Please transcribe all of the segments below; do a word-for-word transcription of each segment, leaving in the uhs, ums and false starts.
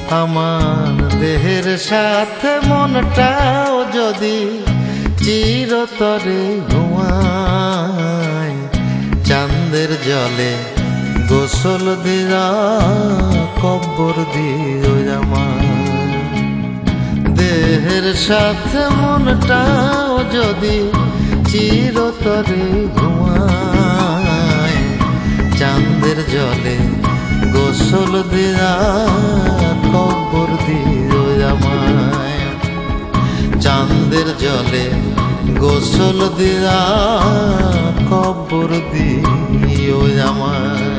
আমার দেহের সাথে মনটাও যদি চিরতরে ঘুমায়, চাঁদের জলে গোসল দিয়া কব্বর দিও আমার। দেহের সাথে মনটাও যদি চিরতরে ঘুমায়, চাঁদের জলে গোসল দিয়া কব্বর দিও আমায়। চাঁদের জলে গোসল দিয়া কব্বর দিও আমায়।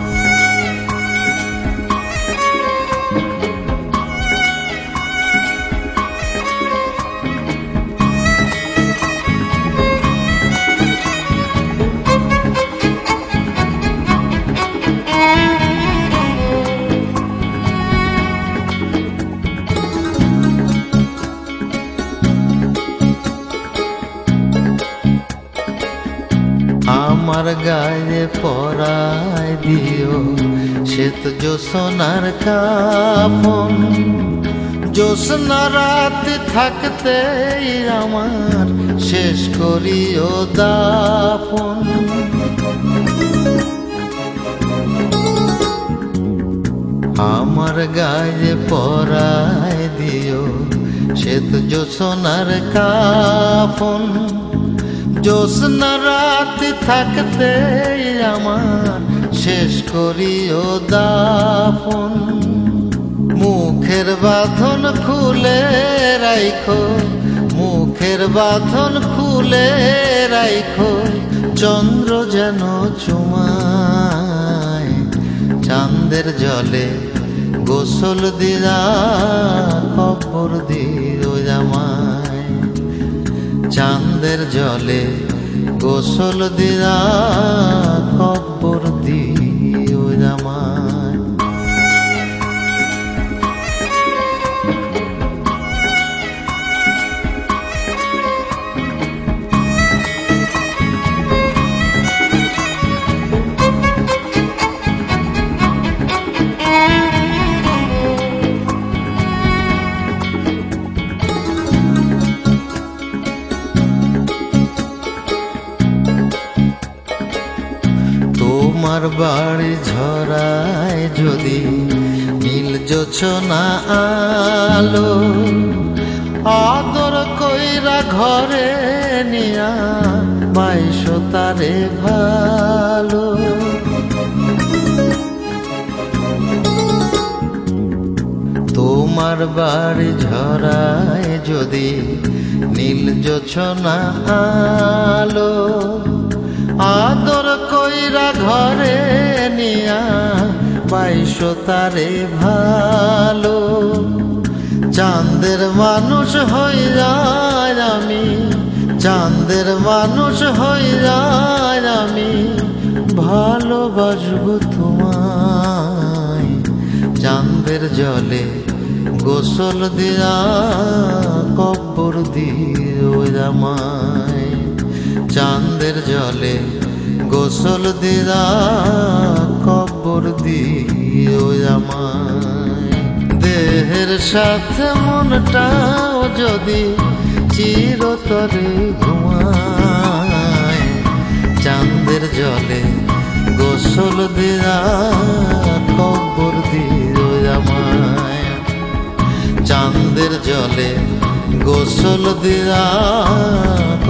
আমার গায়ে পরায় দিও শ্বেত জোছনার কাফন, জোছনা রাত থাকতে আমার শেষ করিও দাফন। আমার গায়ে পরায় দিও শ্বেত জোছনার কাফন, জোছনা রাত থাকতে আমার শেষ করিও দাফন। মুখের বাঁধন খুলে রাইখো, মুখের বাঁধন খুলে রাইখো, চন্দ্র যেন চুমায়। চাঁদের জলে গোসল দিয়া কব্বর দিও আমায়। চাঁদের জলে গোসল দিয়া কব্বর দিও আমায়। তোমার বাড়ি ঝরায় যদি নীল জোছনা আলো, আদর কইরা ঘরে নিয়া বাইশো তারে ভালো। তোমার বাড়ি ঝরায় যদি নীল জোছনা আলো, আদর কইরা ঘরে নিয়া বাইশো তারে ভালো। চাঁদের মানুষ হইয়া আমি, চাঁদের মানুষ হইয়া আমি ভালোবাসবো তোমায়। চাঁদের জলে গোসল দিয়া কব্বর দিও আমায়। চাঁদের জলে গোসল দিয়া কব্বর দিও আমায়। দেহের সাথে মনটাও যদি চিরতরে ঘুমায়, চাঁদের জলে গোসল দিয়া কব্বর দিও আমায়। চাঁদের জলে গোসল দিয়া